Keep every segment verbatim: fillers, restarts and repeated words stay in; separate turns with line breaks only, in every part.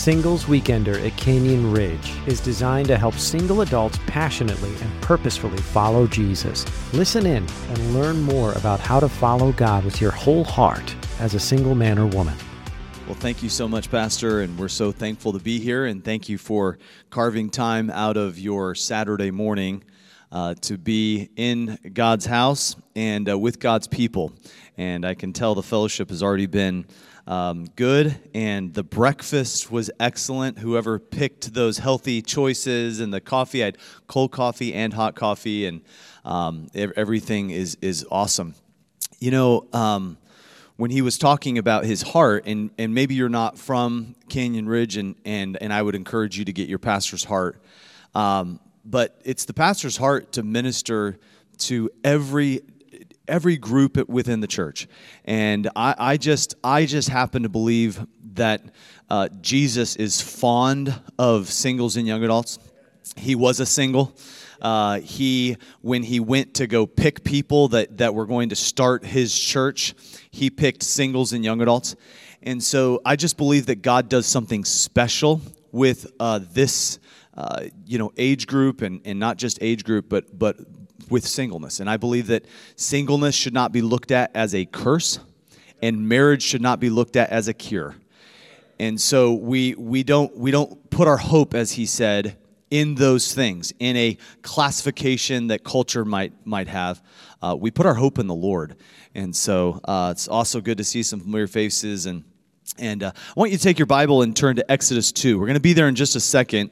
Singles Weekender at Canyon Ridge is designed to help single adults passionately and purposefully follow Jesus. Listen in and learn more about how to follow God with your whole heart as a single man or woman.
Well, thank you so much, Pastor, and we're so thankful to be here, and thank you for carving time out of your Saturday morning uh, to be in God's house and uh, with God's people. And I can tell the fellowship has already been um, good, and the breakfast was excellent. Whoever picked those healthy choices, and the coffee, I had cold coffee and hot coffee, and um, everything is is awesome. You know, um, when he was talking about his heart, and, and maybe you're not from Canyon Ridge, and, and, and I would encourage you to get your pastor's heart, um, but it's the pastor's heart to minister to every every group within the church. And I, I just I just happen to believe that uh, Jesus is fond of singles and young adults. He was a single. Uh, he, when he went to go pick people that, that were going to start his church, he picked singles and young adults. And so I just believe that God does something special with uh, this uh, you know, age group, and, and not just age group, but but with singleness. And I believe that singleness should not be looked at as a curse, and marriage should not be looked at as a cure. And so we we don't we don't put our hope, as he said, in those things, in a classification that culture might might have. Uh, we put our hope in the Lord. And so uh, it's also good to see some familiar faces. And and uh, I want you to take your Bible and turn to Exodus two. We're going to be there in just a second.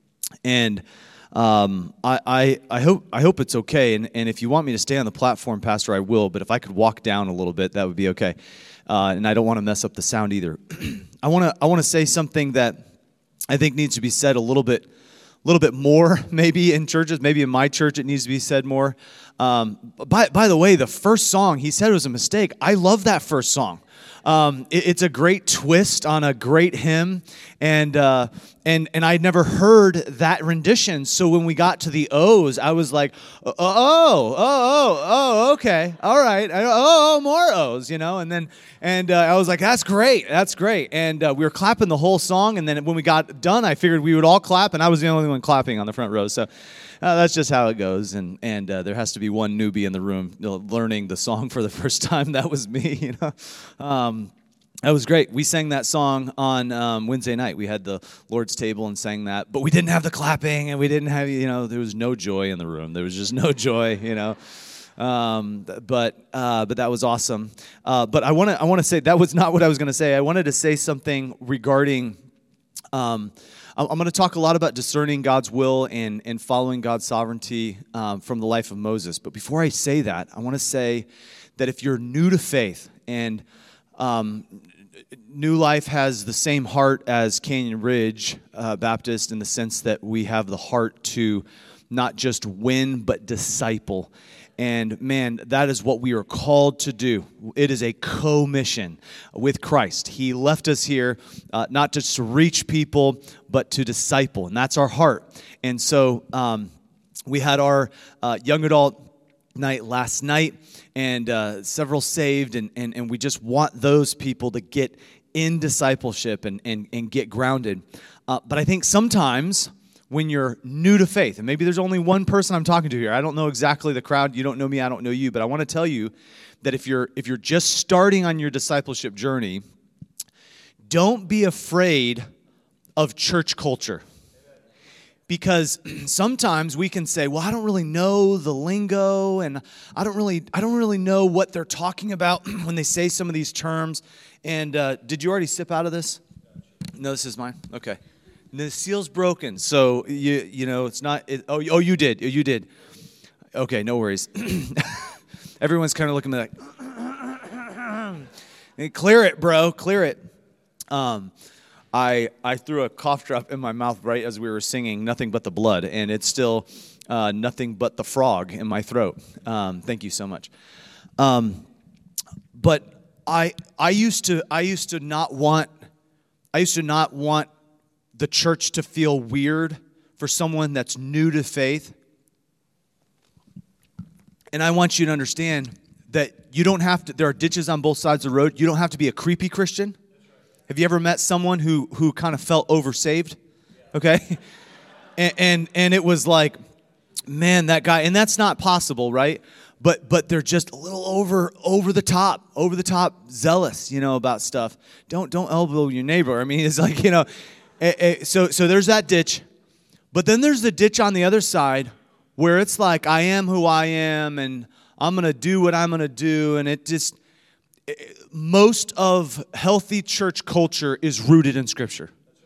And um, I, I I hope I hope it's okay. And, and if you want me to stay on the platform, Pastor, I will. But if I could walk down a little bit, that would be okay. Uh, and I don't want to mess up the sound either. I want to I want to say something that I think needs to be said a little bit. A little bit more, maybe in churches, maybe in my church it needs to be said more. Um, by, by the way, the first song, he said it was a mistake. I love that first song. Um, it, it's a great twist on a great hymn, and uh, and and I'd never heard that rendition. So when we got to the O's, I was like, oh, oh, oh, oh, okay, all right, oh, oh, more O's, you know. And then and uh, I was like, that's great, that's great. And uh, we were clapping the whole song, and then when we got done, I figured we would all clap, and I was the only one clapping on the front row. So. Uh, that's just how it goes, and and uh, there has to be one newbie in the room, you know, learning the song for the first time. That was me, you know. Um, that was great. We sang that song on um, Wednesday night. We had the Lord's table and sang that, but we didn't have the clapping, and we didn't have, you know, there was no joy in the room. There was just no joy, you know. Um, but uh, but that was awesome. Uh, but I want to I want to say that was not what I was going to say. I wanted to say something regarding. Um, I'm going to talk a lot about discerning God's will and, and following God's sovereignty um, from the life of Moses. But before I say that, I want to say that if you're new to faith, and um, New Life has the same heart as Canyon Ridge uh, Baptist, in the sense that we have the heart to not just win, but disciple. And man, that is what we are called to do. It is a co-mission with Christ. He left us here uh, not just to reach people, but to disciple. And that's our heart. And so um, we had our uh, young adult night last night, and uh, several saved. And, and, and we just want those people to get in discipleship and, and, and get grounded. Uh, but I think sometimes when you're new to faith, and maybe there's only one person I'm talking to here. I don't know exactly the crowd. You don't know me. I don't know you. But I want to tell you that if you're if you're just starting on your discipleship journey, don't be afraid of church culture. Because sometimes we can say, well, I don't really know the lingo, and I don't really I don't really know what they're talking about when they say some of these terms. And uh, did you already sip out of this? No, this is mine. Okay. The seal's broken, so you you know it's not. It, oh, oh, you did. You did. Okay, no worries. Everyone's kind of looking at me like, clear it, bro, clear it. Um, I I threw a cough drop in my mouth right as we were singing "Nothing But the Blood," and it's still uh, nothing but the frog in my throat. Um, thank you so much. Um, but I I used to I used to not want I used to not want. the church to feel weird for someone that's new to faith. And I want you to understand that you don't have to, there are ditches on both sides of the road. You don't have to be a creepy Christian. Have you ever met someone who who kind of felt oversaved? Okay? And, and and it was like, man, that guy, and that's not possible, right? But but they're just a little over over the top, over the top zealous, you know, about stuff. Don't don't elbow your neighbor. I mean, it's like, you know, eh, eh, so so there's that ditch. But then there's the ditch on the other side where it's like, I am who I am, and I'm going to do what I'm going to do, and it just, it, most of healthy church culture is rooted in Scripture.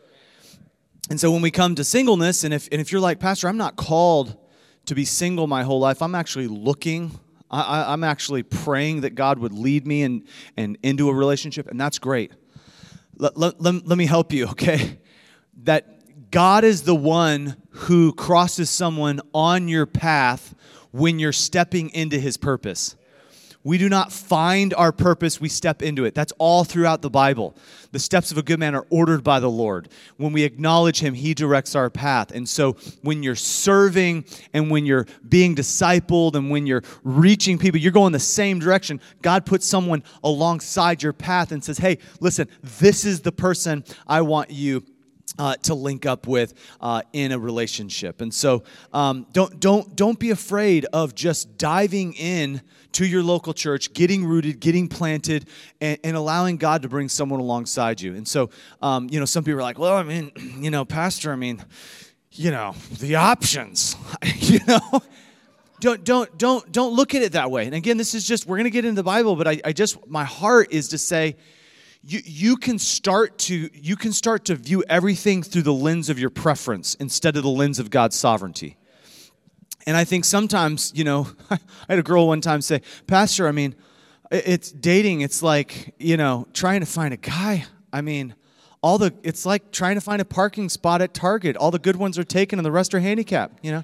And so when we come to singleness, and if and if you're like, Pastor, I'm not called to be single my whole life, I'm actually looking, I, I'm actually praying that God would lead me and, and into a relationship, and that's great. Let, let, let, let me help you, okay? That God is the one who crosses someone on your path when you're stepping into His purpose. We do not find our purpose, we step into it. That's all throughout the Bible. The steps of a good man are ordered by the Lord. When we acknowledge Him, He directs our path. And so when you're serving and when you're being discipled and when you're reaching people, you're going the same direction. God puts someone alongside your path and says, hey, listen, this is the person I want you Uh, to link up with uh, in a relationship. And so um, don't don't don't be afraid of just diving in to your local church, getting rooted, getting planted, and, and allowing God to bring someone alongside you. And so um, you know, some people are like, well, I mean, you know, Pastor, I mean, you know, the options, you know. Don't don't don't don't look at it that way. And again, this is just, we're going to get into the Bible, but I, I just, my heart is to say, You you can start to you can start to view everything through the lens of your preference instead of the lens of God's sovereignty. And I think sometimes, you know, I had a girl one time say, Pastor, I mean, it's dating, it's like, you know, trying to find a guy. I mean, all the it's like trying to find a parking spot at Target. All the good ones are taken and the rest are handicapped, you know.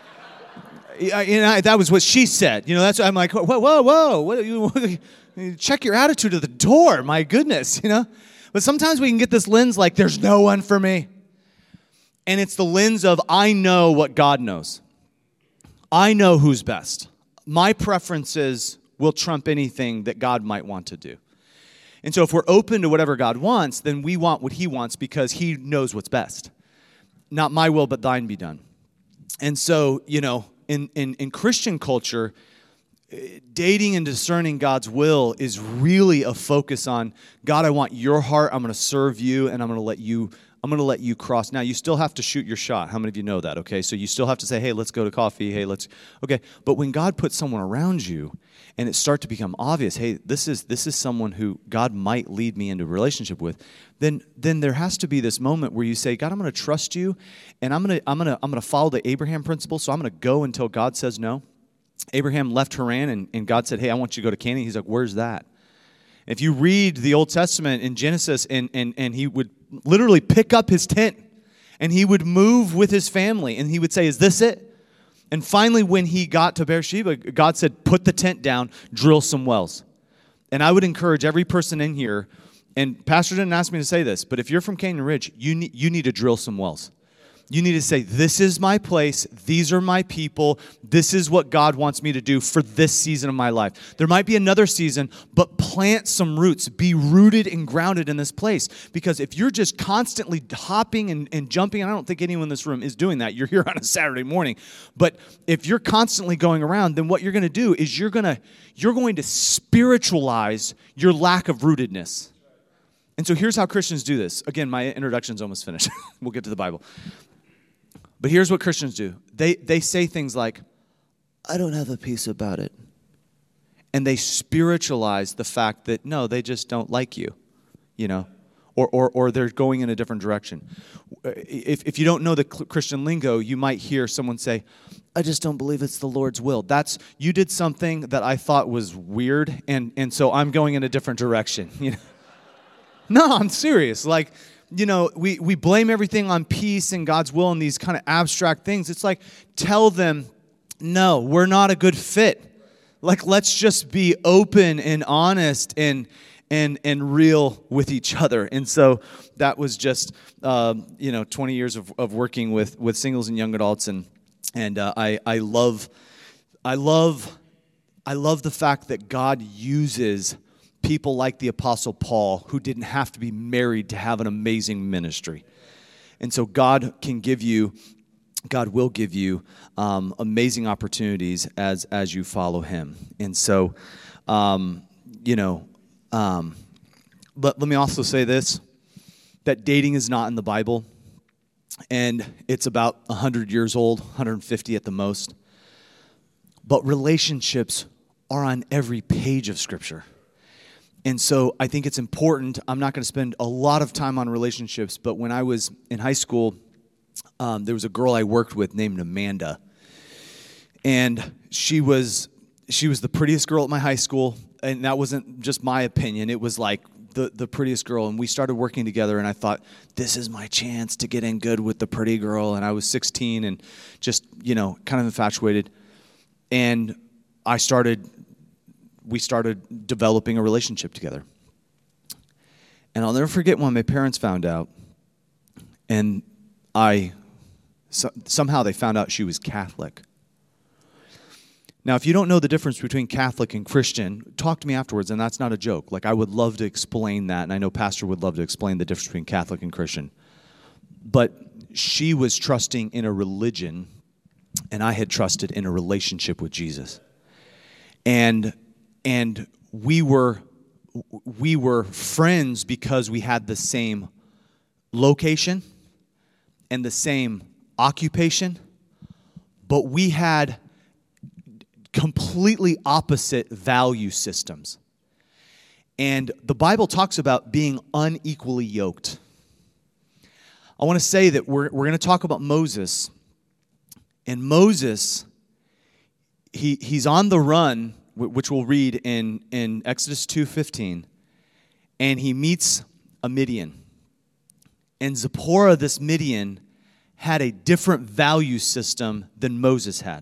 You know, that was what she said. You know, that's I'm like, whoa, whoa, whoa, what are you? Check your attitude at the door, my goodness, you know? But sometimes we can get this lens like, there's no one for me. And it's the lens of, I know what God knows. I know who's best. My preferences will trump anything that God might want to do. And so if we're open to whatever God wants, then we want what He wants because He knows what's best. Not my will, but thine be done. And so, you know, in, in, in Christian culture, dating and discerning God's will is really a focus on, God, I want your heart. I'm going to serve you, and I'm going to let you. I'm going to let you cross. Now, you still have to shoot your shot. How many of you know that? Okay, so you still have to say, hey, let's go to coffee. Hey, let's. Okay, but when God puts someone around you, and it starts to become obvious, hey, this is this is someone who God might lead me into a relationship with, then then there has to be this moment where you say, God, I'm going to trust you, and I'm going to I'm going to I'm going to follow the Abraham principle. So I'm going to go until God says no. Abraham left Haran, and, and God said, hey, I want you to go to Canaan. He's like, where's that? If you read the Old Testament in Genesis, and, and, and he would literally pick up his tent, and he would move with his family, and he would say, is this it? And finally, when he got to Beersheba, God said, put the tent down, drill some wells. And I would encourage every person in here, and Pastor didn't ask me to say this, but if you're from Canyon Ridge, you need, you need to drill some wells. You need to say, this is my place, these are my people, this is what God wants me to do for this season of my life. There might be another season, but plant some roots. Be rooted and grounded in this place. Because if you're just constantly hopping and, and jumping, and I don't think anyone in this room is doing that. You're here on a Saturday morning. But if you're constantly going around, then what you're going to do is you're going to you're going to spiritualize your lack of rootedness. And so here's how Christians do this. Again, my introduction's almost finished. We'll get to the Bible. But here's what Christians do. They they say things like, I don't have a peace about it. And they spiritualize the fact that, no, they just don't like you, you know, or or, or they're going in a different direction. If, if you don't know the Christian lingo, you might hear someone say, I just don't believe it's the Lord's will. That's, you did something that I thought was weird, and, and so I'm going in a different direction. You know? No, I'm serious. Like, you know, we, we blame everything on peace and God's will and these kind of abstract things. It's like, tell them, no, we're not a good fit. Like, let's just be open and honest and and and real with each other. And so that was just, um, you know, twenty years of, of working with, with singles and young adults. And and uh, I I love I love I love the fact that God uses people like the Apostle Paul who didn't have to be married to have an amazing ministry. And so God can give you, God will give you um, amazing opportunities as as you follow him. And so, um, you know, um, but let me also say this, that dating is not in the Bible. And it's about one hundred years old, one hundred fifty at the most. But relationships are on every page of Scripture. And so I think it's important. I'm not going to spend a lot of time on relationships, but when I was in high school, um, there was a girl I worked with named Amanda. And she was she was the prettiest girl at my high school, and that wasn't just my opinion. It was like the, the prettiest girl, and we started working together, and I thought, this is my chance to get in good with the pretty girl. And I was sixteen and just, you know, kind of infatuated. And I started, we started developing a relationship together. And I'll never forget when my parents found out, and I, so, somehow they found out she was Catholic. Now, if you don't know the difference between Catholic and Christian, talk to me afterwards, and that's not a joke. Like, I would love to explain that, and I know Pastor would love to explain the difference between Catholic and Christian. But she was trusting in a religion, and I had trusted in a relationship with Jesus. And and we were we were friends because we had the same location and the same occupation, but we had completely opposite value systems. And the Bible talks about being unequally yoked. I want to say that we're we're going to talk about Moses. And Moses, he he's on the run, which we'll read in, in Exodus two fifteen, and he meets a Midian. And Zipporah, this Midian, had a different value system than Moses had.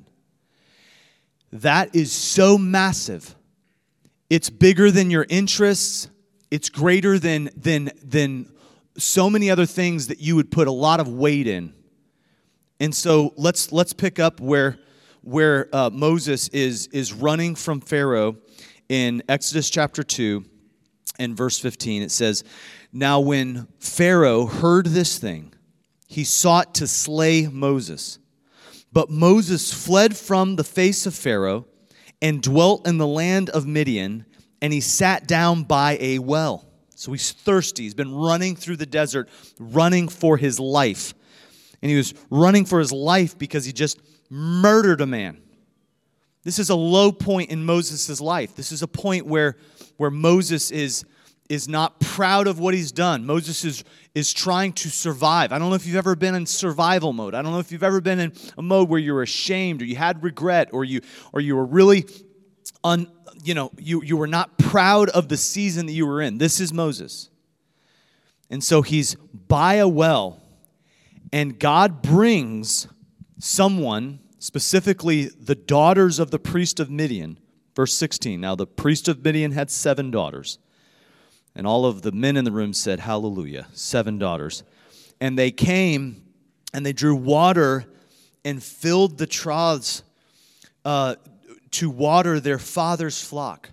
That is so massive. It's bigger than your interests. It's greater than, than, than so many other things that you would put a lot of weight in. And so let's let's pick up where where uh, Moses is is running from Pharaoh in Exodus chapter two and verse fifteen. It says, "Now when Pharaoh heard this thing, he sought to slay Moses. But Moses fled from the face of Pharaoh and dwelt in the land of Midian, and he sat down by a well." So he's thirsty. He's been running through the desert, running for his life. And he was running for his life because he just murdered a man. This is a low point in Moses' life. This is a point where, where Moses is, is not proud of what he's done. Moses is, is trying to survive. I don't know if you've ever been in survival mode. I don't know if you've ever been in a mode where you were ashamed or you had regret or you or you were really un, you know, you, you were not proud of the season that you were in. This is Moses. And so he's by a well. And God brings someone, specifically the daughters of the priest of Midian. Verse sixteen, "Now the priest of Midian had seven daughters. And all of the men in the room said, 'Hallelujah,' seven daughters. And they came and they drew water and filled the troughs uh, to water their father's flock."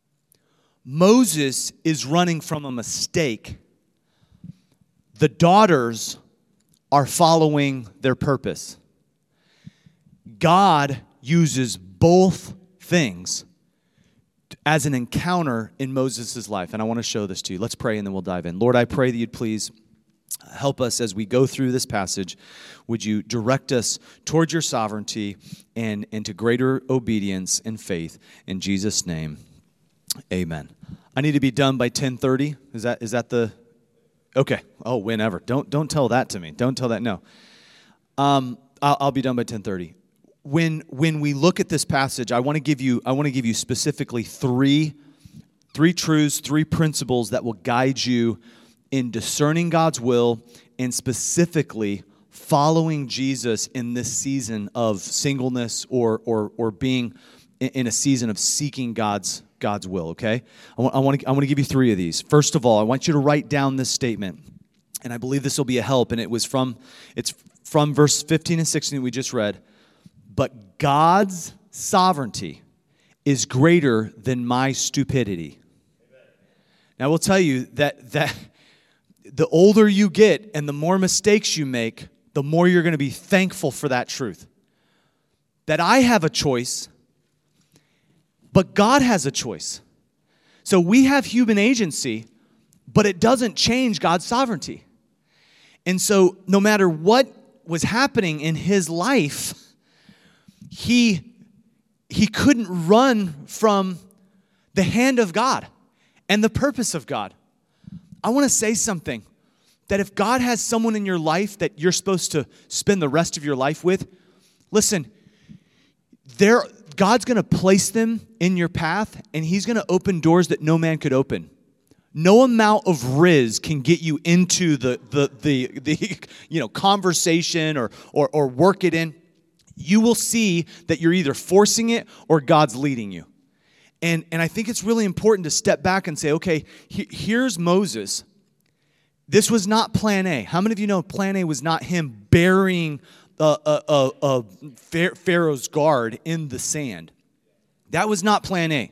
Moses is running from a mistake. The daughters are following their purpose. God uses both things as an encounter in Moses' life. And I want to show this to you. Let's pray and then we'll dive in. Lord, I pray that you'd please help us as we go through this passage. Would you direct us towards your sovereignty and into greater obedience and faith. In Jesus' name, amen. I need to be done by ten thirty. Is that is that the... Okay. Oh, whenever. Don't don't tell that to me. Don't tell that. No. Um, I'll, I'll be done by ten thirty. When when we look at this passage, I want to give you I want to give you specifically three three truths, three principles that will guide you in discerning God's will and specifically following Jesus in this season of singleness or or or being in a season of seeking God's God's will, okay? I want, I want to I want to give you three of these. First of all, I want you to write down this statement, and I believe this will be a help, and it was from, it's from verse fifteen and sixteen that we just read. But God's sovereignty is greater than my stupidity. Now, I will tell you that that the older you get and the more mistakes you make, the more you're going to be thankful for that truth. That I have a choice, but God has a choice. So we have human agency, but it doesn't change God's sovereignty. And so no matter what was happening in his life, he, he couldn't run from the hand of God and the purpose of God. I want to say something, that if God has someone in your life that you're supposed to spend the rest of your life with, listen, there, God's going to place them in your path, and he's going to open doors that no man could open. No amount of riz can get you into the the the, the you know conversation or, or or work it in. You will see that you're either forcing it or God's leading you. And and I think it's really important to step back and say, okay, he, here's Moses. This was not plan A. How many of you know plan A was not him burying a, a, a, a Pharaoh's guard in the sand? That was not plan A.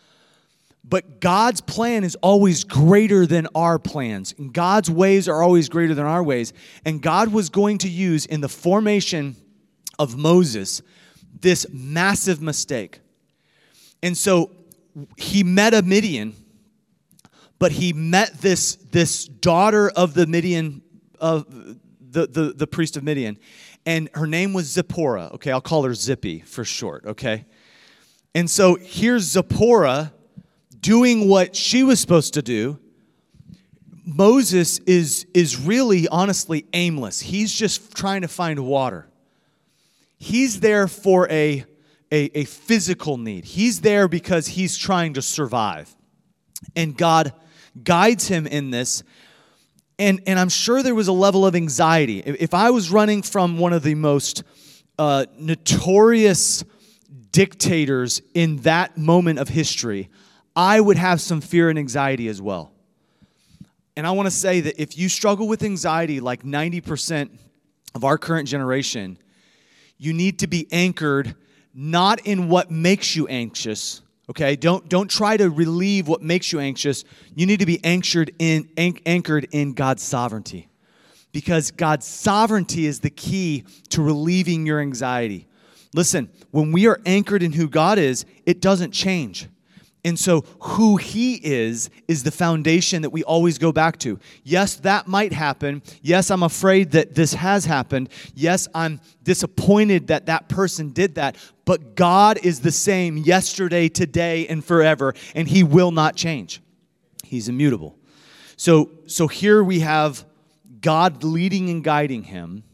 But God's plan is always greater than our plans. And God's ways are always greater than our ways. And God was going to use in the formation of Moses this massive mistake. And so he met a Midian, but he met this, this daughter of the Midian, of the, the, the priest of Midian. And her name was Zipporah. Okay, I'll call her Zippy for short, okay? And so here's Zipporah doing what she was supposed to do. Moses is, is really, honestly, aimless. He's just trying to find water. He's there for a, a, a physical need. He's there because he's trying to survive. And God guides him in this. And, and I'm sure there was a level of anxiety. If I was running from one of the most uh, notorious dictators in that moment of history, I would have some fear and anxiety as well. And I want to say that if you struggle with anxiety like ninety percent of our current generation, you need to be anchored not in what makes you anxious, okay? Don't, don't try to relieve what makes you anxious. You need to be anchored in, anchored in God's sovereignty, because God's sovereignty is the key to relieving your anxiety. Listen, when we are anchored in who God is, it doesn't change. And so who he is, is the foundation that we always go back to. Yes, that might happen. Yes, I'm afraid that this has happened. Yes, I'm disappointed that that person did that. But God is the same yesterday, today, and forever, and he will not change. He's immutable. So, so here we have God leading and guiding him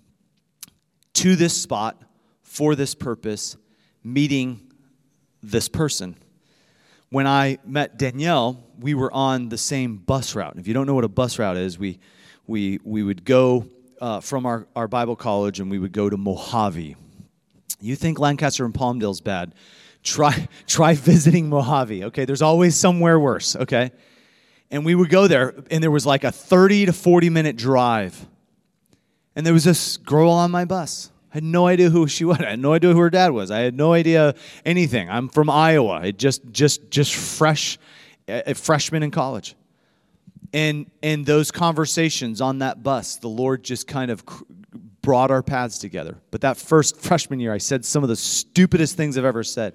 to this spot for this purpose, meeting this person. When I met Danielle, we were on the same bus route. And if you don't know what a bus route is, we we we would go uh, from our, our Bible college and we would go to Mojave. You think Lancaster and Palmdale's bad? Try try visiting Mojave. Okay, there's always somewhere worse. Okay, and we would go there, and there was like a thirty to forty minute drive, and there was this girl on my bus. I had no idea who she was. I had no idea who her dad was. I had no idea anything. I'm from Iowa. It just, just, just fresh, a freshman in college. And and those conversations on that bus, the Lord just kind of brought our paths together. But that first freshman year, I said some of the stupidest things I've ever said.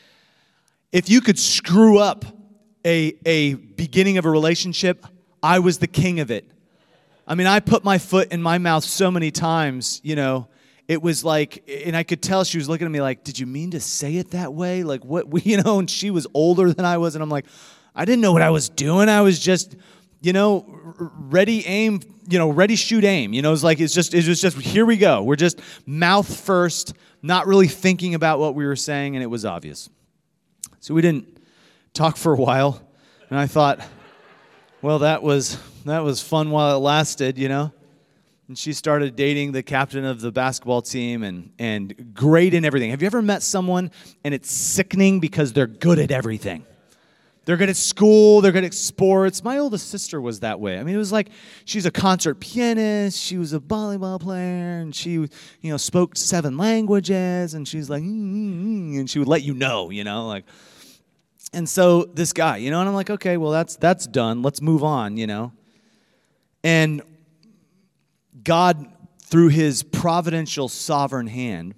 If you could screw up a a beginning of a relationship, I was the king of it. I mean, I put my foot in my mouth so many times, you know. It was like, and I could tell she was looking at me like, did you mean to say it that way? Like, what, you know, and she was older than I was. And I'm like, I didn't know what I was doing. I was just, you know, ready, aim, you know, ready, shoot, aim. You know, it's like, it's just, it was just, here we go. We're just mouth first, not really thinking about what we were saying. And it was obvious. So we didn't talk for a while. And I thought, well, that was, that was fun while it lasted, you know. And she started dating the captain of the basketball team and, and great in everything. Have you ever met someone and it's sickening because they're good at everything? They're good at school. They're good at sports. My oldest sister was that way. I mean, it was like she's a concert pianist. She was a volleyball player. And she, you know, spoke seven languages. And she's like, mm-hmm, and she would let you know, you know, like. And so this guy, you know, and I'm like, okay, well, that's that's done. Let's move on, you know. And God, through his providential sovereign hand,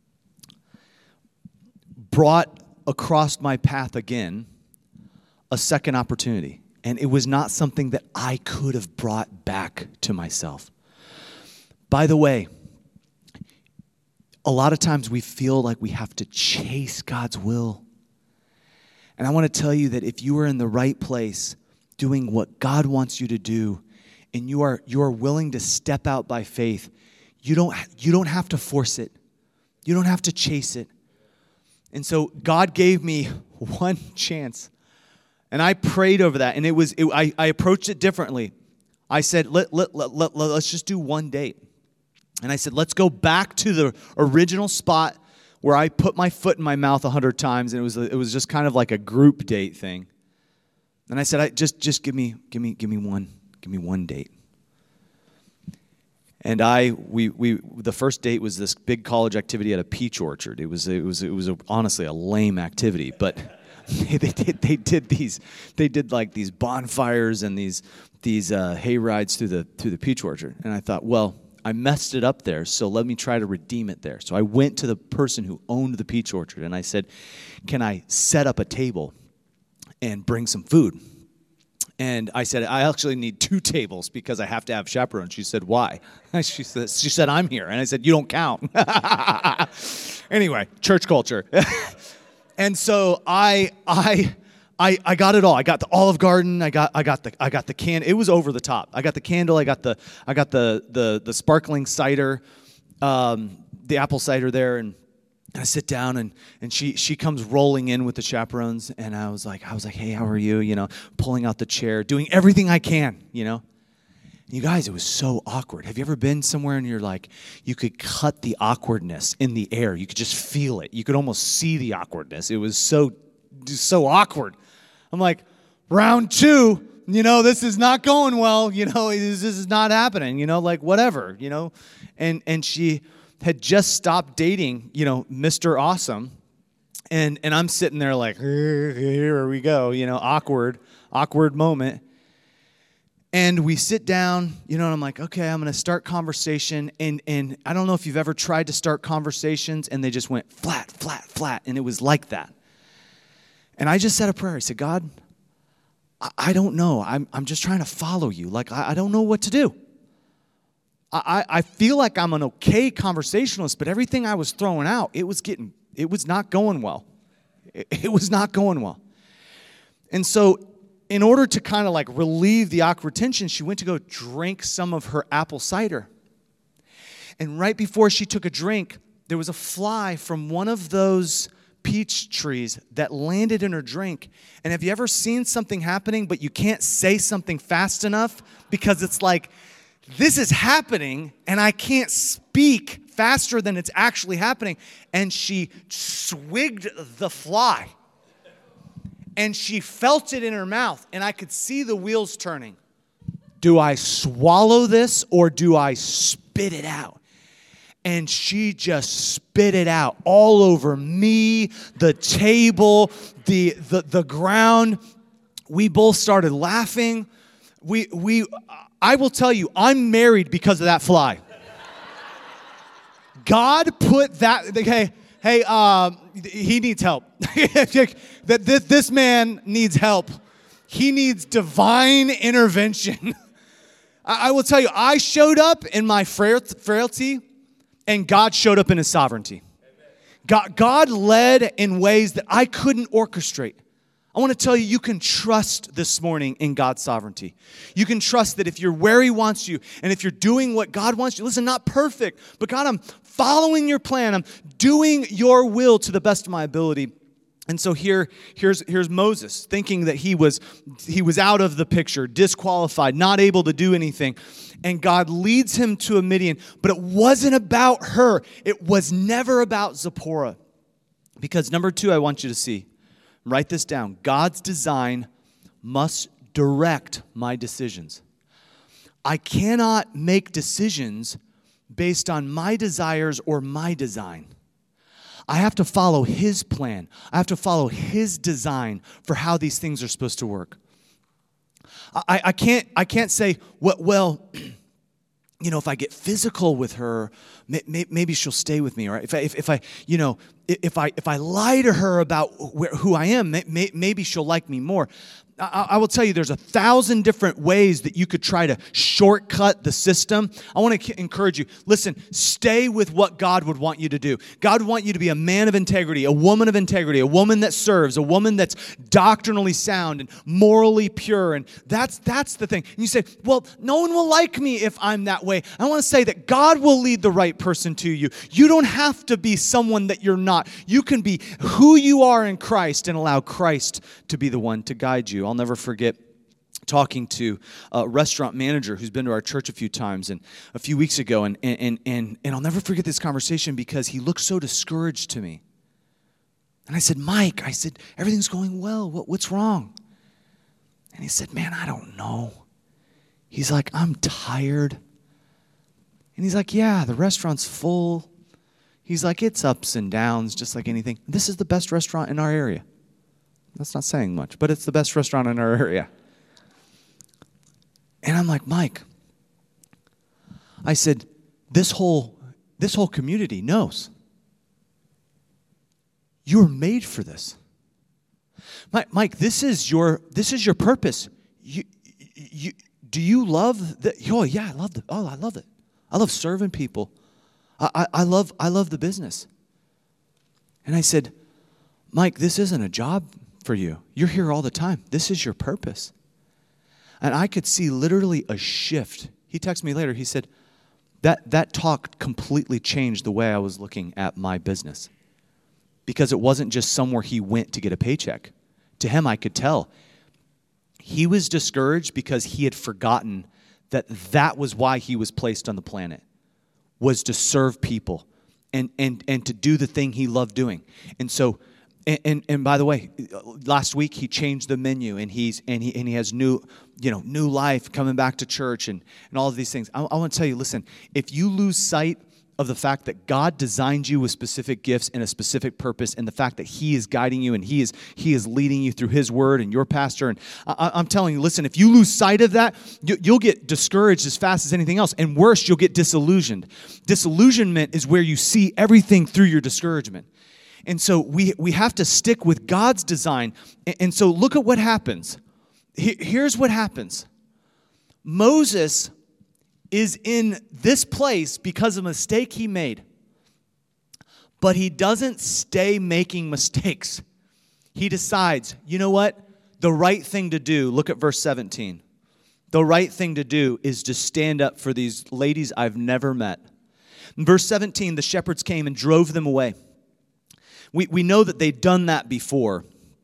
brought across my path again a second opportunity. And it was not something that I could have brought back to myself. By the way, a lot of times we feel like we have to chase God's will. And I want to tell you that if you are in the right place, doing what God wants you to do, and you are you are willing to step out by faith, you don't you don't have to force it. You don't have to chase it. And so God gave me one chance. And I prayed over that, and it was it, I, I approached it differently. I said, let, let, let, let, let's just do one date. And I said, let's go back to the original spot where I put my foot in my mouth a hundred times, and it was it was just kind of like a group date thing. And I said, I just just give me give me give me one give me one date. And I we we the first date was this big college activity at a peach orchard. It was it was it was a, honestly a lame activity, but they, they did they did these they did like these bonfires and these these uh, hay rides through the through the peach orchard. And I thought, well, I messed it up there, so let me try to redeem it there. So I went to the person who owned the peach orchard, and I said, can I set up a table and bring some food? And I said, I actually need two tables because I have to have chaperones. She said, why? She said, she said, I'm here. And I said, you don't count. Anyway, church culture. And so I I I I got it all. I got the Olive Garden. I got I got the I got the can. It was over the top. I got the candle. I got the I got the the the sparkling cider, um, the apple cider there, and, and I sit down and and she she comes rolling in with the chaperones, and I was like I was like, hey, how are you? You know, pulling out the chair, doing everything I can. You know, you guys, it was so awkward. Have you ever been somewhere and you're like, you could cut the awkwardness in the air. You could just feel it. You could almost see the awkwardness. It was so so awkward. I'm like, round two, you know, this is not going well, you know, this, this is not happening, you know, like whatever, you know. And and she had just stopped dating, you know, Mister Awesome. And and I'm sitting there like, here we go, you know, awkward, awkward moment. And we sit down, you know, and I'm like, okay, I'm going to start conversation. And and I don't know if you've ever tried to start conversations and they just went flat, flat, flat. And it was like that. And I just said a prayer. I said, God, I, I don't know. I'm I'm just trying to follow you. Like, I, I don't know what to do. I, I feel like I'm an okay conversationalist, but everything I was throwing out, it was getting, it was not going well. It, it was not going well. And so in order to kind of like relieve the awkward tension, she went to go drink some of her apple cider. And right before she took a drink, there was a fly from one of those peach trees that landed in her drink. And have you ever seen something happening, but you can't say something fast enough because it's like, this is happening and I can't speak faster than it's actually happening. And she swigged the fly. And she felt it in her mouth, and I could see the wheels turning. Do I swallow this or do I spit it out? And she just spit it out all over me, the table, the the, the ground. We both started laughing. We we I will tell you, I'm married because of that fly. God put that, okay, hey, um, he needs help. that this, this man needs help. He needs divine intervention. I, I will tell you, I showed up in my frail, frailty, and God showed up in his sovereignty. God, God led in ways that I couldn't orchestrate. I want to tell you, you can trust this morning in God's sovereignty. You can trust that if you're where he wants you, and if you're doing what God wants you, listen, not perfect, but God, I'm following your plan. I'm doing your will to the best of my ability. And so here, here's, here's Moses thinking that he was, he was out of the picture, disqualified, not able to do anything. And God leads him to a Midian. But it wasn't about her. It was never about Zipporah. Because number two, I want you to see, write this down. God's design must direct my decisions. I cannot make decisions based on my desires or my design. I have to follow his plan. I have to follow his design for how these things are supposed to work. I, I can't I can't say, well, well, you know, if I get physical with her, may, may, maybe she'll stay with me. Or if I, if, if I, you know, if I if I lie to her about where, who I am, may, maybe she'll like me more. I, I will tell you, there's a thousand different ways that you could try to shortcut the system. I want to encourage you, listen, stay with what God would want you to do. God would want you to be a man of integrity, a woman of integrity, a woman that serves, a woman that's doctrinally sound and morally pure. And that's that's the thing. And you say, well, no one will like me if I'm that way. I want to say that God will lead the right person to you. You don't have to be someone that you're not. You can be who you are in Christ and allow Christ to be the one to guide you. I'll never forget talking to a restaurant manager who's been to our church a few times and a few weeks ago, and and and and I'll never forget this conversation because he looked so discouraged to me. And I said, Mike, I said, everything's going well. What, what's wrong? And he said, man, I don't know. He's like, I'm tired. And he's like, yeah, the restaurant's full. He's like, it's ups and downs, just like anything. This is the best restaurant in our area. That's not saying much, but it's the best restaurant in our area. And I'm like, Mike, I said, this whole this whole community knows. You were made for this. Mike, Mike, this is your this is your purpose. You, you do you love the oh yeah, I love the oh I love it. I love serving people. I, I, I love I love the business. And I said, Mike, this isn't a job for you. You're here all the time. This is your purpose. And I could see literally a shift. He texted me later. He said, that, that talk completely changed the way I was looking at my business. Because it wasn't just somewhere he went to get a paycheck. To him, I could tell. He was discouraged because he had forgotten that that was why he was placed on the planet, was to serve people and, and, and to do the thing he loved doing. And so And, and and by the way, last week he changed the menu, and he's and he and he has new, you know, new life coming back to church and, and all of these things. I, I want to tell you, listen, if you lose sight of the fact that God designed you with specific gifts and a specific purpose, and the fact that He is guiding you and He is He is leading you through His Word and your pastor, and I, I'm telling you, listen, if you lose sight of that, you, you'll get discouraged as fast as anything else, and worse, you'll get disillusioned. Disillusionment is where you see everything through your discouragement. And so we, we have to stick with God's design. And so look at what happens. Here's what happens. Moses is in this place because of a mistake he made. But he doesn't stay making mistakes. He decides, you know what? The right thing to do, look at verse seventeen. The right thing to do is to stand up for these ladies I've never met. In verse seventeen, the shepherds came and drove them away. We we know that they'd done that before,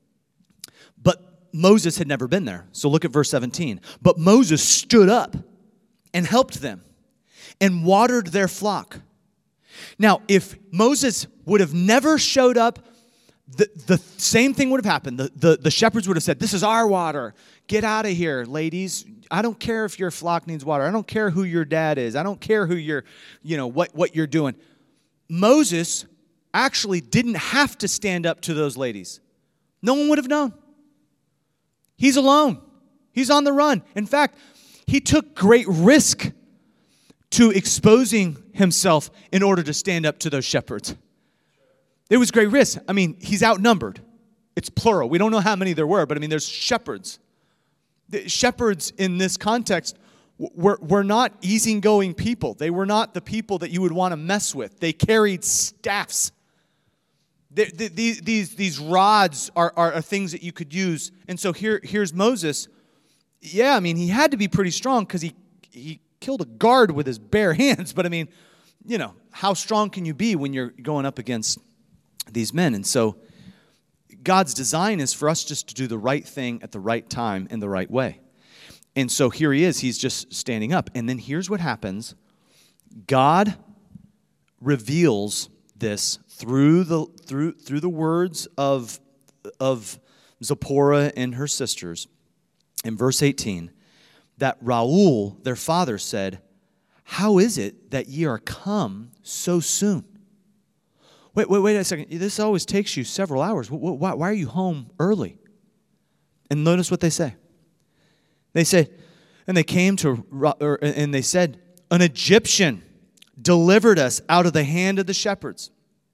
but Moses had never been there. So look at verse seventeen. But Moses stood up and helped them and watered their flock. Now, if Moses would have never showed up, the, the same thing would have happened. The, the, the shepherds would have said, this is our water. Get out of here, ladies. I don't care if your flock needs water. I don't care who your dad is. I don't care who you're, you know, what, what you're doing. Moses actually didn't have to stand up to those ladies. No one would have known. He's alone. He's on the run. In fact, he took great risk to exposing himself in order to stand up to those shepherds. It was great risk. I mean, he's outnumbered. It's plural. We don't know how many there were, but I mean, there's shepherds. The shepherds in this context were, were not easygoing people. They were not the people that you would want to mess with. They carried staffs. The, the, these, these, these rods are, are, are things that you could use. And so here, here's Moses. Yeah, I mean, he had to be pretty strong because he, he killed a guard with his bare hands. But I mean, you know, how strong can you be when you're going up against these men? And so God's design is for us just to do the right thing at the right time in the right way. And so here he is. He's just standing up. And then here's what happens. God reveals this through the through through the words of of Zipporah and her sisters. In verse eighteen, that Reuel, their father, said, how is it that ye are come so soon? wait, wait, wait a second. This always takes you several hours. Why, why are you home early? And notice what they say. They say, and they came to, or, and they said, an Egyptian delivered us out of the hand of the shepherds.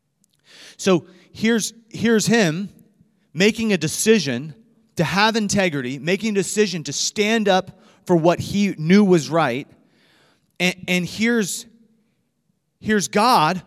So here's, here's him making a decision to have integrity, making a decision to stand up for what he knew was right. And, and here's, here's God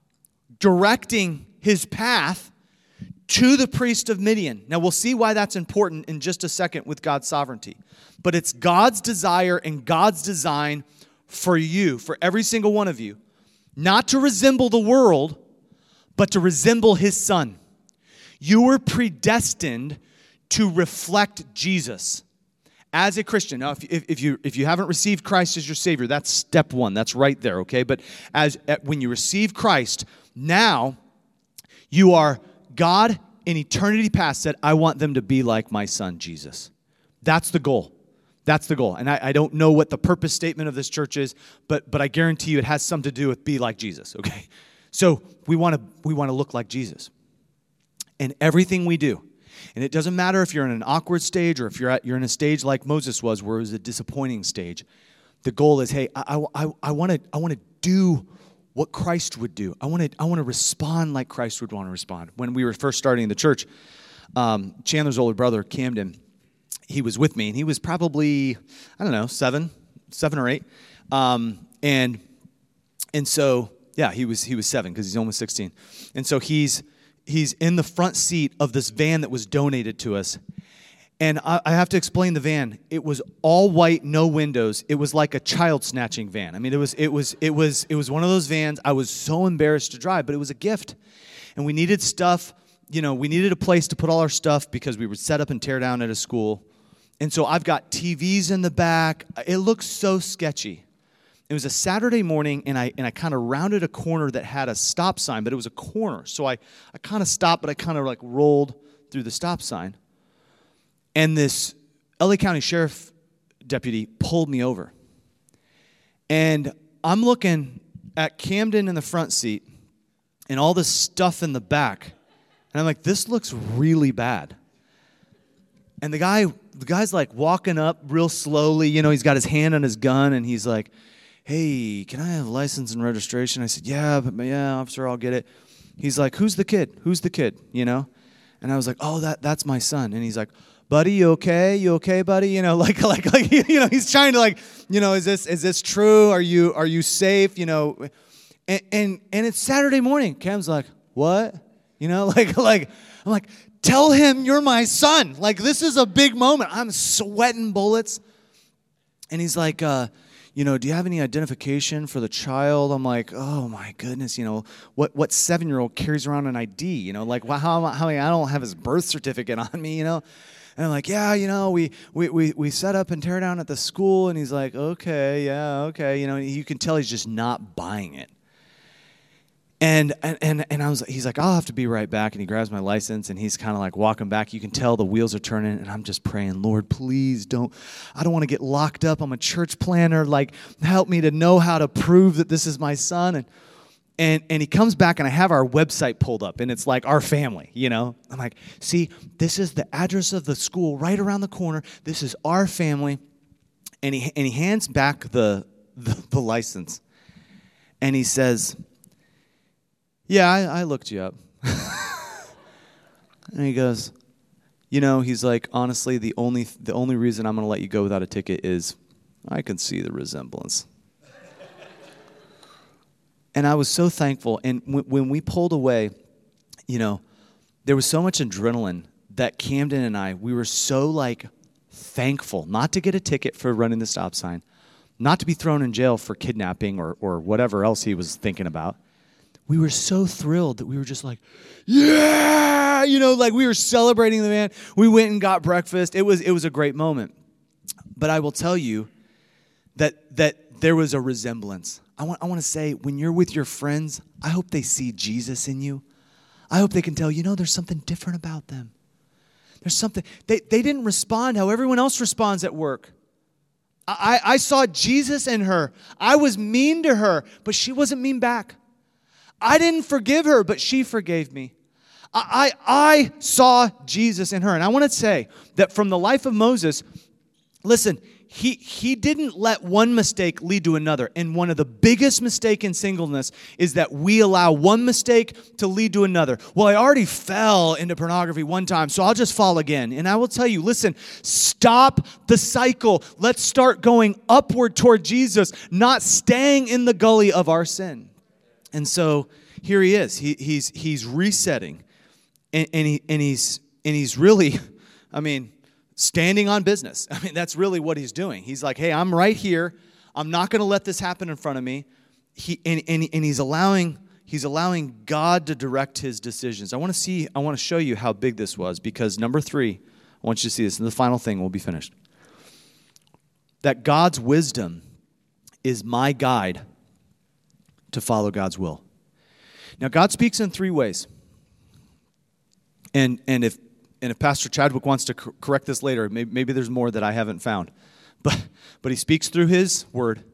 directing his path to the priest of Midian. Now, we'll see why that's important in just a second with God's sovereignty. But it's God's desire and God's design for you, for every single one of you, not to resemble the world, but to resemble his son. You were predestined to reflect Jesus as a Christian. Now, if, if, if you if you haven't received Christ as your Savior, that's step one. That's right there, okay? But as when you receive Christ, now you are, God in eternity past said, I want them to be like my son, Jesus. That's the goal. That's the goal. And I, I don't know what the purpose statement of this church is, but but I guarantee you it has something to do with be like Jesus, okay? So we want to we want to look like Jesus. And everything we do. And it doesn't matter if you're in an awkward stage or if you're at, you're in a stage like Moses was, where it was a disappointing stage. The goal is, hey, I I I want to I want to do what Christ would do. I want to I want to respond like Christ would want to respond. When we were first starting the church, um, Chandler's older brother, Camden, he was with me, and he was probably, I don't know, seven, seven or eight. Um, and and so, yeah, he was he was seven because he's almost sixteen. And so he's he's in the front seat of this van that was donated to us. And I, I have to explain the van. It was all white, no windows. It was like a child snatching van. I mean, it was it was it was it was one of those vans I was so embarrassed to drive, but it was a gift. And we needed stuff, you know, we needed a place to put all our stuff because we would set up and tear down at a school. And so I've got T Vs in the back. It looks so sketchy. It was a Saturday morning, and I and I kind of rounded a corner that had a stop sign, but it was a corner. So I, I kind of stopped, but I kind of like rolled through the stop sign. And this L A County Sheriff deputy pulled me over. And I'm looking at Camden in the front seat and all this stuff in the back. And I'm like, this looks really bad. And the guy, the guy's like walking up real slowly. You know, he's got his hand on his gun, and he's like, hey, can I have license and registration? I said, yeah, but yeah, officer, I'll get it. He's like, who's the kid? Who's the kid? You know? And I was like, oh, that that's my son. And he's like, buddy, you okay? You okay, buddy? You know, like like like you know, he's trying to like, you know, is this is this true? Are you are you safe? You know, and and, and it's Saturday morning. Cam's like, what? You know, like like I'm like, tell him you're my son. Like, this is a big moment. I'm sweating bullets. And he's like, uh, you know, do you have any identification for the child? I'm like, oh my goodness, you know, what what seven-year-old carries around an I D? You know, like, well, how how I don't have his birth certificate on me, you know? And I'm like, yeah, you know, we we we we set up and tear down at the school. And he's like, okay, yeah, okay, you know, you can tell he's just not buying it. And and and, and I was, he's like, I'll have to be right back. And he grabs my license, and he's kind of like walking back. You can tell the wheels are turning, and I'm just praying, Lord, please don't, I don't want to get locked up. I'm a church planner. Like, help me to know how to prove that this is my son. And and and he comes back, and I have our website pulled up, and it's like our family, you know. I'm like, see, this is the address of the school right around the corner. This is our family. And he and he hands back the the, the license, and he says, yeah, I, I looked you up. And he goes, you know, he's like, honestly, the only the only reason I'm going to let you go without a ticket is I can see the resemblance. And I was so thankful. And w- when we pulled away, you know, there was so much adrenaline that Camden and I, we were so like thankful not to get a ticket for running the stop sign, not to be thrown in jail for kidnapping or or whatever else he was thinking about. We were so thrilled that we were just like, yeah, you know, like we were celebrating the man. We went and got breakfast. It was it was a great moment. But I will tell you that that there was a resemblance. I want I want to say, when you're with your friends, I hope they see Jesus in you. I hope they can tell, you know, there's something different about them. There's something, they, they didn't respond how everyone else responds at work. I, I saw Jesus in her. I was mean to her, but she wasn't mean back. I didn't forgive her, but she forgave me. I, I, I saw Jesus in her. And I want to say that from the life of Moses, listen, he, he didn't let one mistake lead to another. And one of the biggest mistakes in singleness is that we allow one mistake to lead to another. Well, I already fell into pornography one time, so I'll just fall again. And I will tell you, listen, stop the cycle. Let's start going upward toward Jesus, not staying in the gully of our sin. And so here he is. He, he's, he's resetting. And, and, he, and, he's, and he's really, I mean, standing on business. I mean, that's really what he's doing. He's like, hey, I'm right here. I'm not going to let this happen in front of me. He and, and, and he's allowing he's allowing God to direct his decisions. I want to see, I want to show you how big this was, because number three, I want you to see this, and the final thing, we'll be finished. That God's wisdom is my guide to follow God's will. Now, God speaks in three ways. And and if And if Pastor Chadwick wants to cor- correct this later, maybe, maybe there's more that I haven't found. But but he speaks through his word.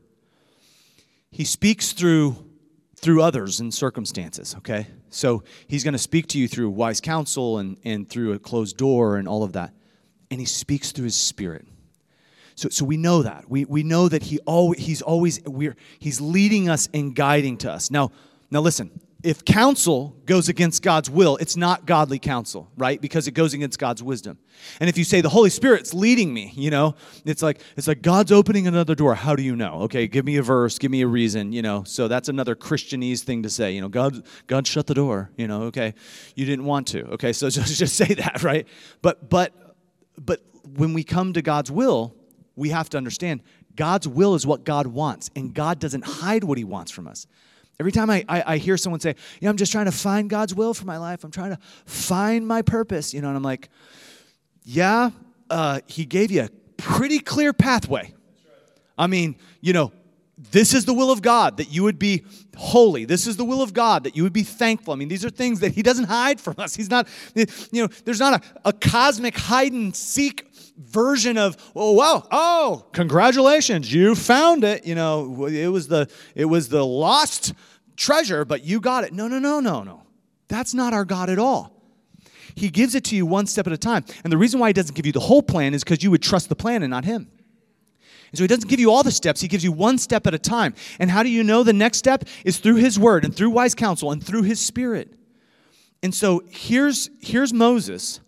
He speaks through through others and circumstances, okay? So he's going to speak to you through wise counsel and, and through a closed door and all of that. And he speaks through his spirit. So so we know that. We we know that he always he's always we're he's leading us and guiding to us. Now now listen. If counsel goes against God's will, it's not godly counsel, right? Because it goes against God's wisdom. And if you say the Holy Spirit's leading me, you know, it's like it's like God's opening another door. How do you know? Okay, give me a verse, give me a reason, you know. So that's another Christianese thing to say, you know, God God shut the door, you know, okay. You didn't want to. Okay, so just, just say that, right? But but but when we come to God's will, we have to understand God's will is what God wants, and God doesn't hide what he wants from us. Every time I, I, I hear someone say, yeah, I'm just trying to find God's will for my life. I'm trying to find my purpose, you know, and I'm like, yeah, uh, he gave you a pretty clear pathway. I mean, you know, this is the will of God, that you would be holy. This is the will of God, that you would be thankful. I mean, these are things that he doesn't hide from us. He's not, you know, there's not a, a cosmic hide and seek version of, oh, wow, oh, congratulations, you found it. You know, it was the it was the lost treasure, but you got it. No, no, no, no, no. That's not our God at all. He gives it to you one step at a time. And the reason why he doesn't give you the whole plan is because you would trust the plan and not him. And so he doesn't give you all the steps. He gives you one step at a time. And how do you know the next step? Is through his word and through wise counsel and through his spirit. And so here's, here's Moses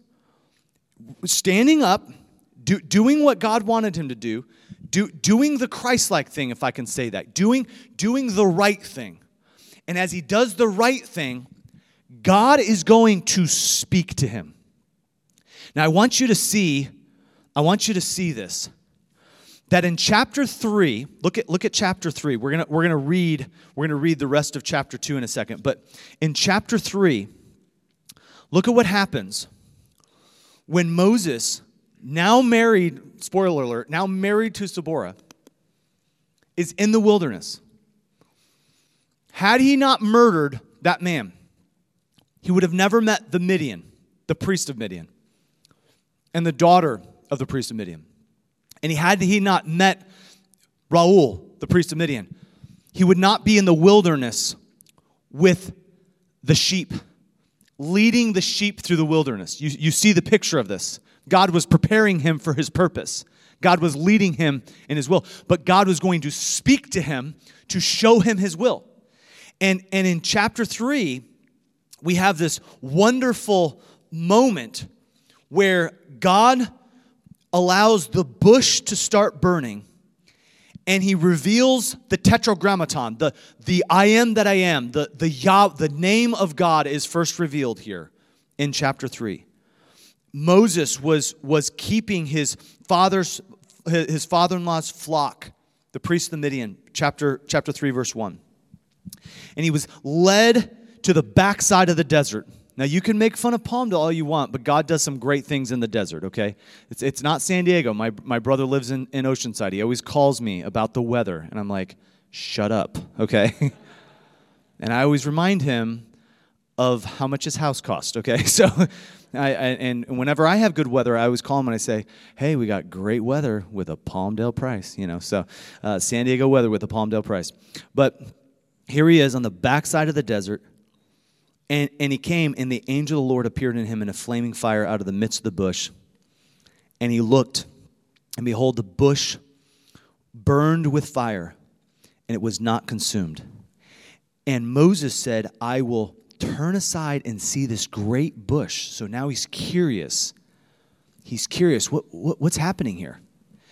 standing up, do, doing what God wanted him to do, do doing the Christ-like thing, if I can say that, doing, doing the right thing. And as he does the right thing, God is going to speak to him. Now I want you to see, I want you to see this. That in chapter three, look at look at chapter three. We're gonna we're gonna read we're gonna read the rest of chapter two in a second. But in chapter three, look at what happens when Moses, now married, spoiler alert, now married to Zipporah, is in the wilderness. Had he not murdered that man, he would have never met the Midian, the priest of Midian, and the daughter of the priest of Midian. And he had he not met Raul, the priest of Midian, he would not be in the wilderness with the sheep, leading the sheep through the wilderness. You, you see the picture of this. God was preparing him for his purpose. God was leading him in his will. But God was going to speak to him to show him his will. And, and in chapter three, we have this wonderful moment where God allows the bush to start burning, and he reveals the tetragrammaton, the, the I am that I am, the, the, Yah, the name of God is first revealed here in chapter three. Moses was, was keeping his father's his father-in-law's flock, the priest of Midian, chapter, chapter three, verse one. And he was led to the backside of the desert. Now, you can make fun of Palmdale all you want, but God does some great things in the desert, okay? It's it's not San Diego. My my brother lives in, in Oceanside. He always calls me about the weather, and I'm like, shut up, okay? And I always remind him of how much his house cost, okay? So, I, I and whenever I have good weather, I always call him and I say, hey, we got great weather with a Palmdale price, you know? So, uh, San Diego weather with a Palmdale price. But here he is on the backside of the desert, and, and he came, and the angel of the Lord appeared in him in a flaming fire out of the midst of the bush. And he looked, and behold, the bush burned with fire, and it was not consumed. And Moses said, I will turn aside and see this great bush. So now he's curious. He's curious. What, what what's happening here?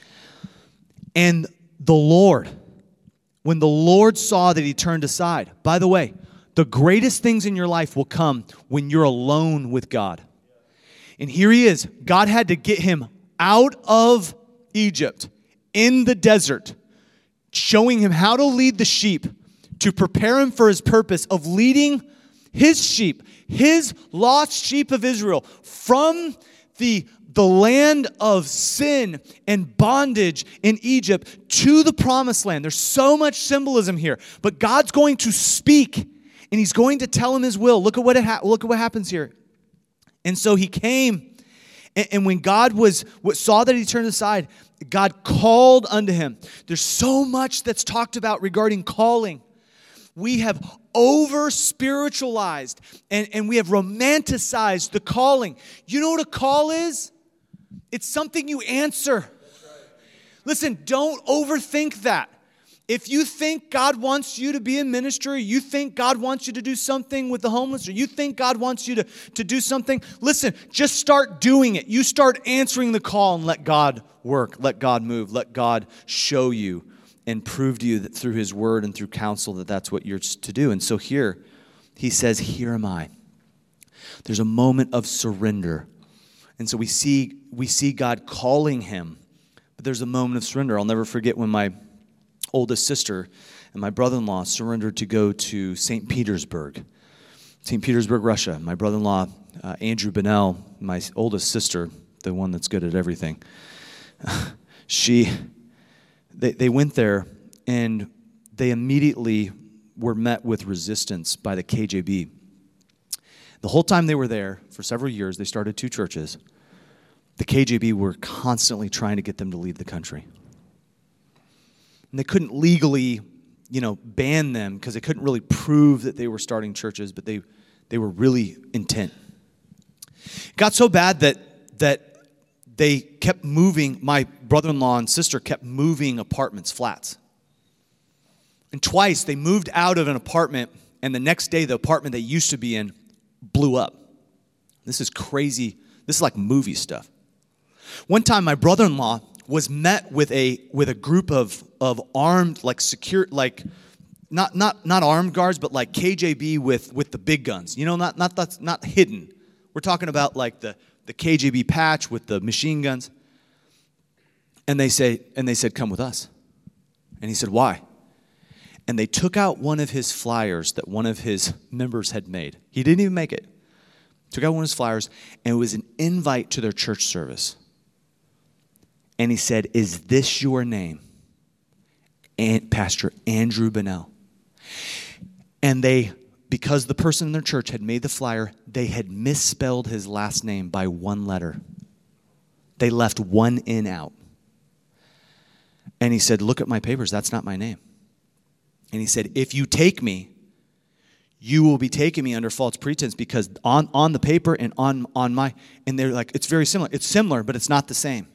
And the Lord, when the Lord saw that he turned aside, by the way, the greatest things in your life will come when you're alone with God. And here he is. God had to get him out of Egypt in the desert, showing him how to lead the sheep to prepare him for his purpose of leading his sheep, his lost sheep of Israel, from the, the land of sin and bondage in Egypt to the promised land. There's so much symbolism here. But God's going to speak, and he's going to tell him his will. Look at what, it ha- look at what happens here. And so he came, and, and when God was saw that he turned aside, God called unto him. There's so much that's talked about regarding calling. We have over-spiritualized and, and we have romanticized the calling. You know what a call is? It's something you answer. Listen, don't overthink that. If you think God wants you to be in ministry, you think God wants you to do something with the homeless, or you think God wants you to, to do something, listen, just start doing it. You start answering the call and let God work. Let God move. Let God show you and prove to you that through his word and through counsel that that's what you're to do. And so here, he says, here am I. There's a moment of surrender. And so we see we see God calling him, but there's a moment of surrender. I'll never forget when my oldest sister and my brother-in-law surrendered to go to Saint Petersburg, Saint Petersburg, Russia. My brother-in-law, uh, Andrew Bennell, my oldest sister, the one that's good at everything, she... They they went there, and they immediately were met with resistance by the K G B. The whole time they were there, for several years, they started two churches. The K G B were constantly trying to get them to leave the country. And they couldn't legally, you know, ban them because they couldn't really prove that they were starting churches, but they, they were really intent. It got so bad that that they kept moving, my brother-in-law and sister kept moving apartments, flats. And twice they moved out of an apartment, and the next day the apartment they used to be in blew up. This is crazy. This is like movie stuff. One time my brother-in-law was met with a with a group of, of armed, like secure, like not not not armed guards, but like K G B with, with the big guns. You know, not not that's not hidden. We're talking about like the the K G B patch with the machine guns. And they say, and they said, come with us. And he said, why? And they took out one of his flyers that one of his members had made. He didn't even make it. Took out one of his flyers, and it was an invite to their church service. And he said, is this your name? And Pastor Andrew Bennell. And they, because the person in their church had made the flyer, they had misspelled his last name by one letter. They left one N out. And he said, look at my papers, that's not my name. And he said, if you take me, you will be taking me under false pretense, because on, on the paper and on, on my, and they're like, it's very similar. It's similar, but it's not the same.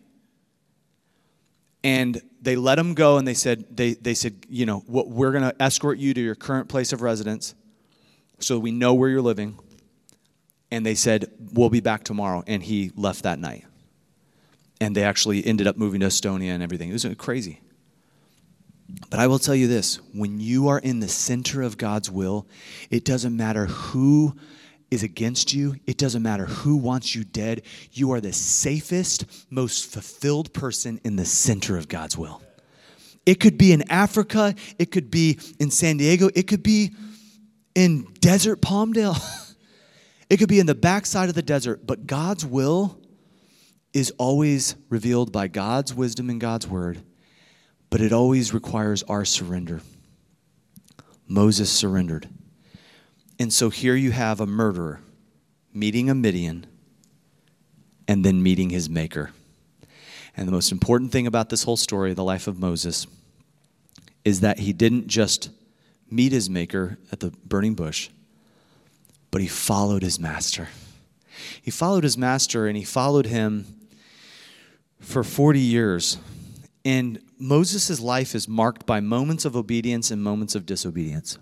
And they let him go, and they said, they, they said, you know, what, we're going to escort you to your current place of residence so we know where you're living. And they said, we'll be back tomorrow. And he left that night. And they actually ended up moving to Estonia and everything. It was crazy. But I will tell you this, when you are in the center of God's will, it doesn't matter who is against you. It doesn't matter who wants you dead. You are the safest, most fulfilled person in the center of God's will. It could be in Africa. It could be in San Diego. It could be in desert Palmdale. It could be in the backside of the desert. But God's will is always revealed by God's wisdom and God's word. But it always requires our surrender. Moses surrendered. And so here you have a murderer meeting a Midian and then meeting his maker. And the most important thing about this whole story, the life of Moses, is that he didn't just meet his maker at the burning bush, but he followed his master. He followed his master, and he followed him for forty years. And Moses' life is marked by moments of obedience and moments of disobedience.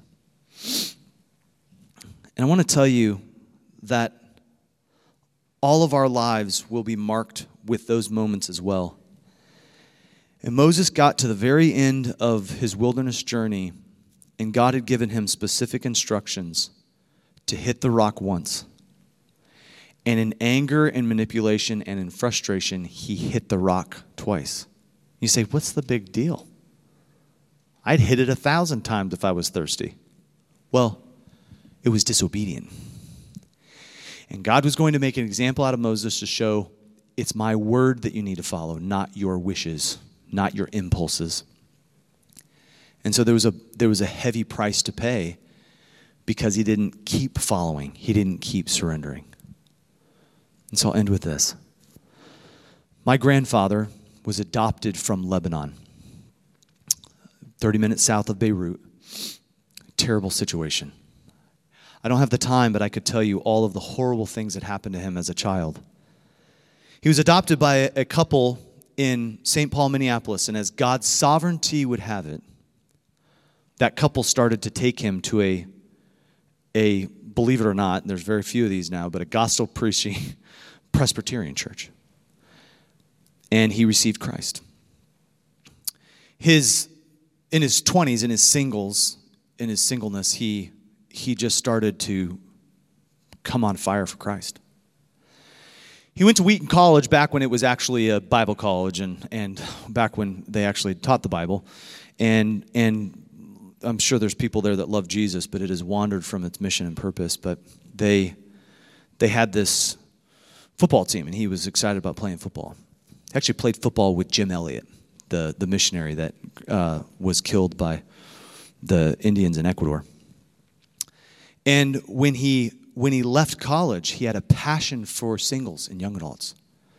And I want to tell you that all of our lives will be marked with those moments as well. And Moses got to the very end of his wilderness journey, and God had given him specific instructions to hit the rock once. And in anger and manipulation and in frustration, he hit the rock twice. You say, what's the big deal? I'd hit it a thousand times if I was thirsty. Well, it was disobedient. And God was going to make an example out of Moses to show it's my word that you need to follow, not your wishes, not your impulses. And so there was a there was a heavy price to pay because he didn't keep following. He didn't keep surrendering. And so I'll end with this. My grandfather was adopted from Lebanon, thirty minutes south of Beirut. Terrible situation. I don't have the time, but I could tell you all of the horrible things that happened to him as a child. He was adopted by a, a couple in Saint Paul, Minneapolis, and as God's sovereignty would have it, that couple started to take him to a, a believe it or not, and there's very few of these now, but a gospel preaching Presbyterian church. And he received Christ. His, in his twenties, in his singles, in his singleness, he he just started to come on fire for Christ. He went to Wheaton College back when it was actually a Bible college, and and back when they actually taught the Bible. And and I'm sure there's people there that love Jesus, but it has wandered from its mission and purpose. But they they had this football team, and he was excited about playing football. He actually played football with Jim Elliot, the, the missionary that uh, was killed by the Indians in Ecuador. And when he when he left college, he had a passion for singles and young adults.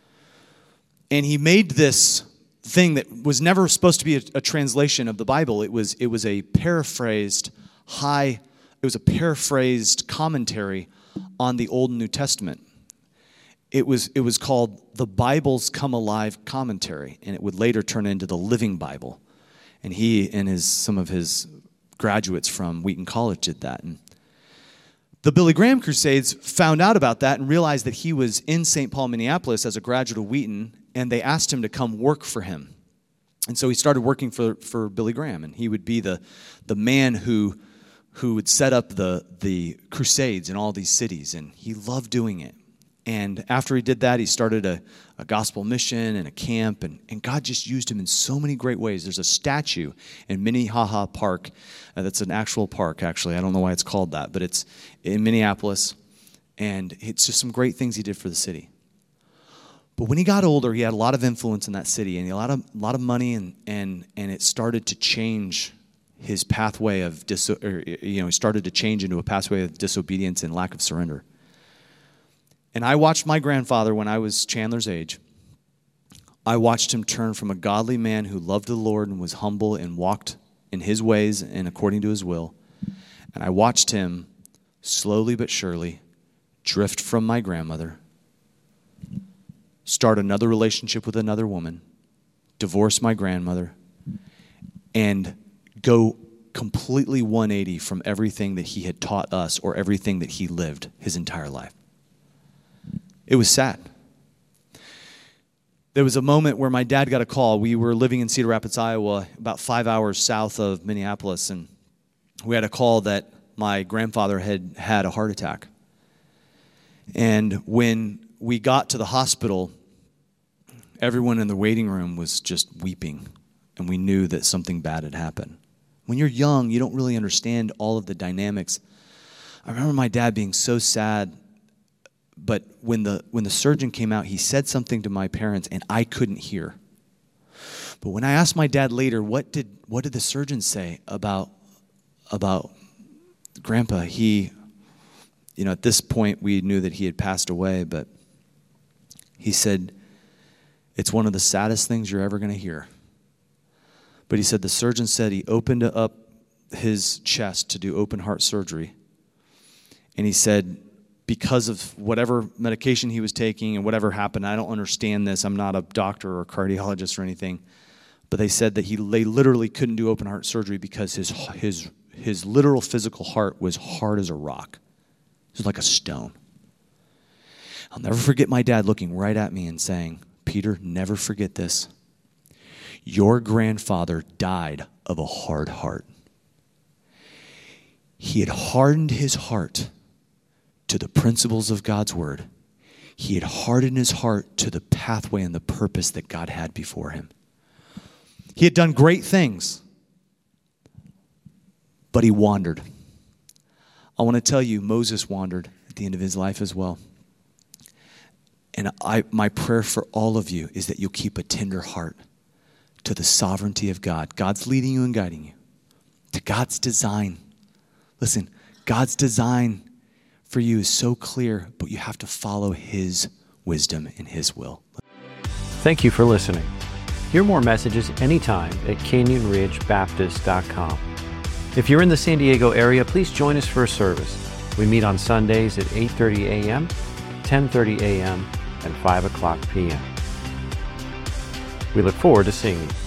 And he made this thing that was never supposed to be a, a translation of the Bible. It was it was a paraphrased high, it was a paraphrased commentary on the Old and New Testament. It was it was called the Bible's Come Alive Commentary, and it would later turn into the Living Bible. And he and his some of his graduates from Wheaton College did that. And the Billy Graham Crusades found out about that and realized that he was in Saint Paul, Minneapolis as a graduate of Wheaton, and they asked him to come work for him. And so he started working for, for Billy Graham, and he would be the, the man who, who would set up the, the crusades in all these cities, and he loved doing it. And after he did that, he started a, a gospel mission and a camp, and, and God just used him in so many great ways. There's a statue in Minnehaha Park uh, that's an actual park, actually. I don't know why it's called that, but it's in Minneapolis, and it's just some great things he did for the city. But when he got older, he had a lot of influence in that city, and he had a lot of, a lot of money, and, and, and it started to change his pathway of, dis- or, you know, he started to change into a pathway of disobedience and lack of surrender. And I watched my grandfather when I was Chandler's age. I watched him turn from a godly man who loved the Lord and was humble and walked in his ways and according to his will. And I watched him slowly but surely drift from my grandmother, start another relationship with another woman, divorce my grandmother, and go completely one eighty from everything that he had taught us or everything that he lived his entire life. It was sad. There was a moment where my dad got a call. We were living in Cedar Rapids, Iowa, about five hours south of Minneapolis, and we had a call that my grandfather had had a heart attack. And when we got to the hospital, everyone in the waiting room was just weeping, and we knew that something bad had happened. When you're young, you don't really understand all of the dynamics. I remember my dad being so sad. But when the when the surgeon came out, he said something to my parents, and I couldn't hear. But when I asked my dad later, what did what did the surgeon say about about Grandpa? He, you know, at this point we knew that he had passed away, but he said, it's one of the saddest things you're ever going to hear. But he said the surgeon said he opened up his chest to do open heart surgery. And he said, because of whatever medication he was taking and whatever happened, I don't understand this. I'm not a doctor or a cardiologist or anything. But they said that he they literally couldn't do open heart surgery because his his his literal physical heart was hard as a rock. It was like a stone. I'll never forget my dad looking right at me and saying, Peter, never forget this. Your grandfather died of a hard heart. He had hardened his heart to the principles of God's word. He had hardened his heart to the pathway and the purpose that God had before him. He had done great things, but he wandered. I want to tell you, Moses wandered at the end of his life as well. And I, my prayer for all of you is that you'll keep a tender heart to the sovereignty of God. God's leading you and guiding you to God's design. Listen, God's design for you is so clear, but you have to follow his wisdom and his will.
Thank you for listening. Hear more messages anytime at canyon ridge baptist dot com. If you're in the San Diego area, please join us for a service. We meet on Sundays at eight thirty a.m., ten thirty a.m., and five o'clock p.m. We look forward to seeing you.